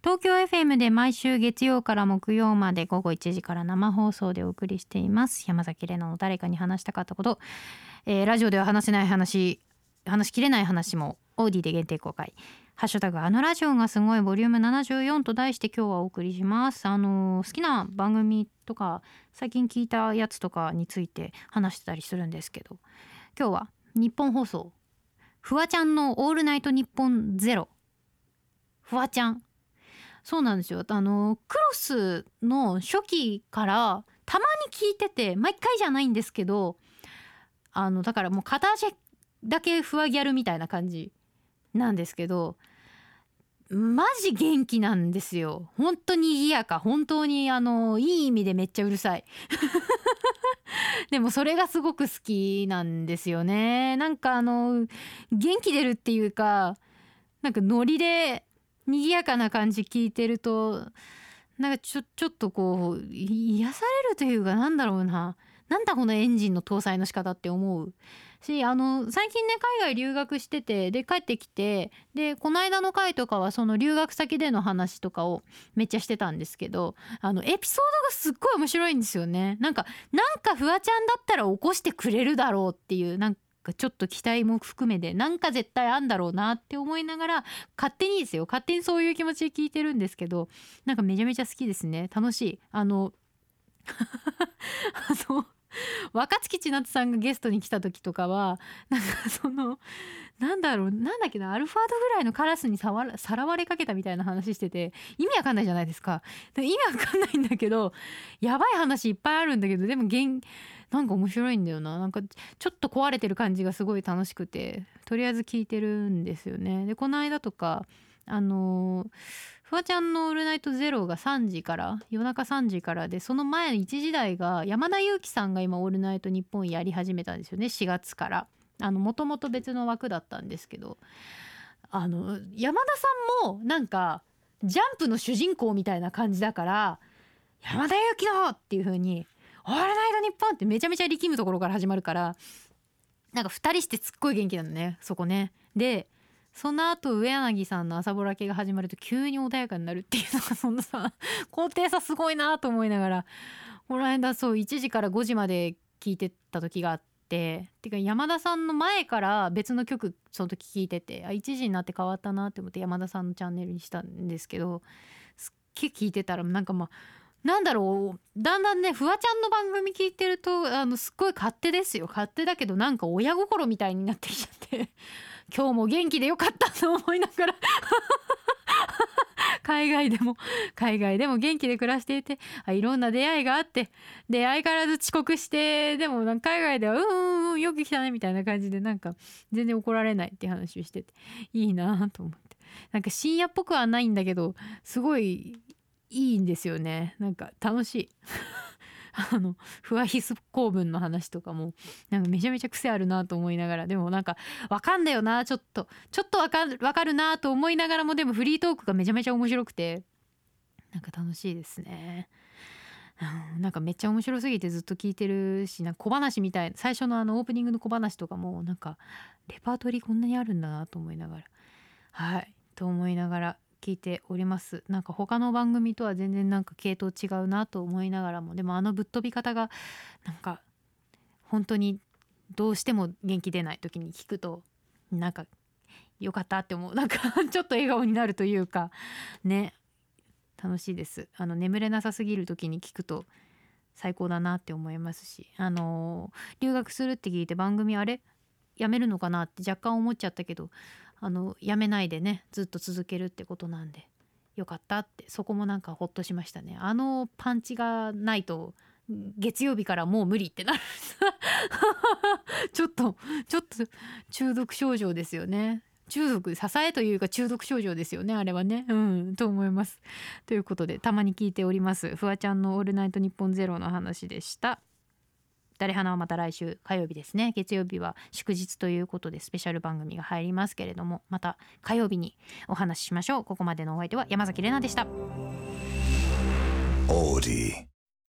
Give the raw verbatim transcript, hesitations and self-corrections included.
東京 エフエム で毎週月曜から木曜まで午後いちじから生放送でお送りしています山崎怜奈の誰かに話したかったこと、えー、ラジオでは話せない話話しきれない話もオーディで限定公開。ハッシュタグあのラジオがすごいボリュームななじゅうよんと題して今日はお送りします。あのー、好きな番組とか最近聞いたやつとかについて話してたりするんですけど、今日は日本放送フワちゃんのオールナイトニッポンゼロ。フワちゃん、そうなんですよ。あのクロスの初期からたまに聞いてて、毎回じゃないんですけど、あのだからもう片足だけフワギャルみたいな感じなんですけど、マジ元気なんですよ。本当に賑やか、本当にあのいい意味でめっちゃうるさいでもそれがすごく好きなんですよね。なんかあの元気出るっていうか、なんかノリで賑やかな感じ聞いてると、なんかちょ、ちょっとこう癒されるというか、なんだろうな、なんだこのエンジンの搭載の仕方って思うし、あの最近ね海外留学してて、で帰ってきて、でこの間の回とかはその留学先での話とかをめっちゃしてたんですけど、あのエピソードがすっごい面白いんですよね。なんかなんかフワちゃんだったら起こしてくれるだろうっていう、なんかちょっと期待も含めて、なんか絶対あんだろうなって思いながら、勝手にですよ、勝手にそういう気持ちで聞いてるんですけど、なんかめちゃめちゃ好きですね。楽しい。あのあの若槻千夏さんがゲストに来た時とかは、なんかそのなんだろう、なんだっけな、アルファードぐらいのカラスにさわさらわれかけたみたいな話してて、意味わかんないじゃないですか。で意味わかんないんだけど、やばい話いっぱいあるんだけど、でも現なんか面白いんだよな。なんかちょっと壊れてる感じがすごい楽しくて、とりあえず聞いてるんですよね。でこの間とかあのー、フワちゃんのオールナイトゼロがさんじから、夜中さんじからで、その前のいちじ台が山田裕貴さんが今オールナイトニッポンやり始めたんですよね、しがつから。あのもともと別の枠だったんですけど、あの山田さんもなんかジャンプの主人公みたいな感じだから、山田裕貴のっていう風にオールナイトニッポンってめちゃめちゃ力むところから始まるから、なんかふたりしてすっごい元気なのね、そこね。でその後上柳さんの朝ぼら系が始まると急に穏やかになるっていうのが、そんなさ高低差すごいなと思いながら、この間そういちじからごじまで聞いてた時があって、てか山田さんの前から別の曲その時聞いてて、あいちじになって変わったなって思って山田さんのチャンネルにしたんですけど、すっげえ聞いてたらなんかまあなんだろう、だんだんねフワちゃんの番組聞いてると、あのすっごい勝手ですよ、勝手だけどなんか親心みたいになってきちゃって今日も元気でよかったと思いながら海外でも海外でも元気で暮らしていて、あいろんな出会いがあって、で相変わらず遅刻して、でもなんか海外ではうんうんうんよく来たねみたいな感じで、なんか全然怒られないっていう話をしてていいなと思って、なんか深夜っぽくはないんだけどすごいいいんですよね。なんか楽しいあのフワヒス構文の話とかもなんかめちゃめちゃ癖あるなと思いながら、でもなんかわかんだよな、ちょっとちょっとわかるわかるなと思いながらも、でもフリートークがめちゃめちゃ面白くて、なんか楽しいですね。うん、なんかめっちゃ面白すぎてずっと聞いてるし、なんか小話みたいな、最初のあのオープニングの小話とかもなんかレパートリーこんなにあるんだなと思いながら、はいと思いながら聞いております。なんか他の番組とは全然なんか系統違うなと思いながらも、でもあのぶっ飛び方がなんか本当にどうしても元気出ない時に聞くとなんかよかったって思う、なんかちょっと笑顔になるというかね、楽しいです。あの眠れなさすぎる時に聞くと最高だなって思いますし、あのー、留学するって聞いて番組あれやめるのかなって若干思っちゃったけど、あのやめないでねずっと続けるってことなんでよかったって、そこもなんかほっとしましたね。あのパンチがないと月曜日からもう無理ってなるちょっとちょっと中毒症状ですよね。中毒、支えというか中毒症状ですよねあれはね、うんと思います。ということでたまに聞いておりますフワちゃんのオールナイトニッポンゼロの話でした。誰花はまた来週火曜日ですね。月曜日は祝日ということでスペシャル番組が入りますけれども、また火曜日にお話ししましょう。ここまでのお相手は山崎怜奈でした。オーディ